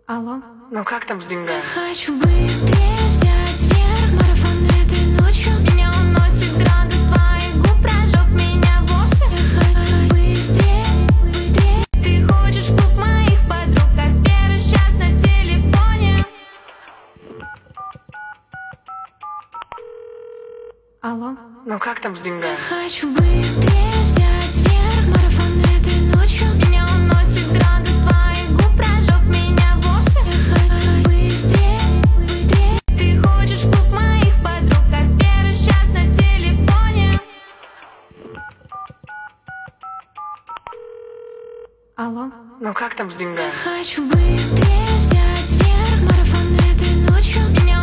Алло, Ну как там с деньгами? хочу быстрее взять верх. Марафон этой ночью меня уносит градус твоих губ. Прожег меня вовсе. Быстрее, быстрее. Ты хочешь в клуб моих подруг, как Вера сейчас на телефоне. Алло, Ну как там с деньгами? хочу быстрее взять верх. Марафон этой ночью меня уносит градус твоих губ. Прожег меня вовсе. Быстрее, быстрее. Ты хочешь в клуб моих подруг, как Вера сейчас на телефоне. Алло, Ну как там с деньгами? хочу быстрее взять верх. Марафон этой ночью меня